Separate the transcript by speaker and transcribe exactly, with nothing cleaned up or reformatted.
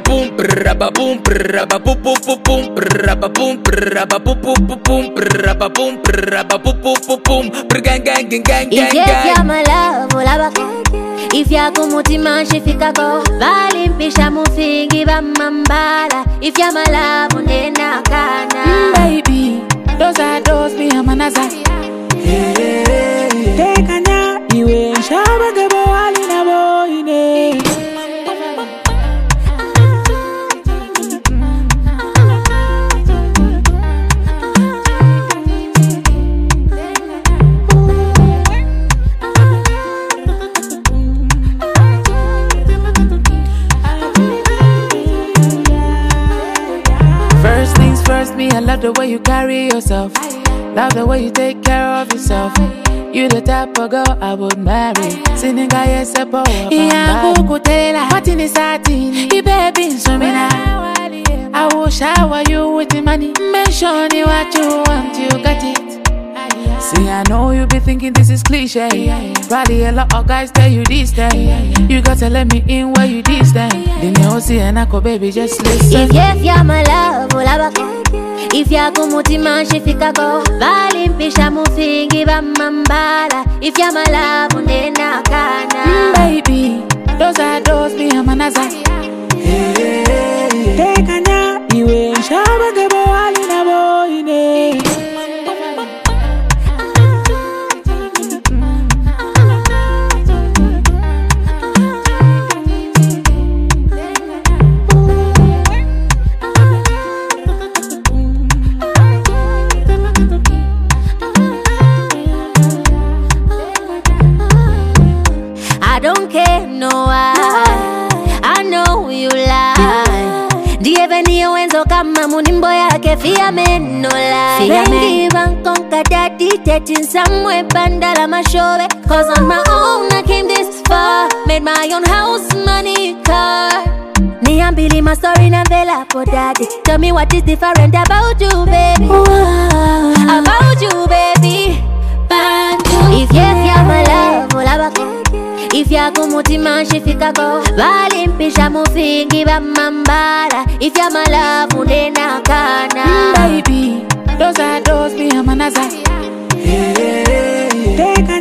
Speaker 1: boom, braba boom, braba boom, boom, boom, braba boom, braba boom, boom, boom, braba boom, braba boom, boom, boom, gang, gang, gang, gang, gang.
Speaker 2: If you're my love, olaba. If you're kumutima, shifika ko. Vali mpisha mufingi ba mambala. If you're my love, unena kana.
Speaker 3: Mm, baby, those are those me a manaza. Take a na, iwe shaba gebo wali na boine. First things first, me, I love the way you carry yourself. Love the way you take care of yourself. You the type of girl I would marry. Sininga yese po yeah, kukutela Matini satin Ibebi nsomina I will shower you with the money. Mention you what you want, you got it. See, I know you be thinking this is cliche. Probably a lot of guys tell you this thing. You gotta let me in where you this thing. Then you see and I go, baby, just listen.
Speaker 2: If yes, you're my love, olaba. If you're kumutima, shifika ko. Vali mpisha mufingi ba mambala. If you're my love, unena kana.
Speaker 3: Mm, baby, those are those me a manaza. Take a na, iwe shaba gebo wali na boine.
Speaker 2: I don't care, no I I know you lie. Ndiye veni wenzo kama munimbo yake Fia men no lie. Bengi bankonka daddy Tetin somewhere bandala mashobe. Cause on my own I came this far. Made my own house, money, car. Niambili my story na vela for daddy. Tell me what is different about you, baby. Wow. About you, baby. If yes, you're my love, olaba. If you're kumutima, shifika ko. Vali mpisha mufingi ba mambala. If you're my love, unena kana.
Speaker 3: Mm, baby, those are those me a manaza. Take a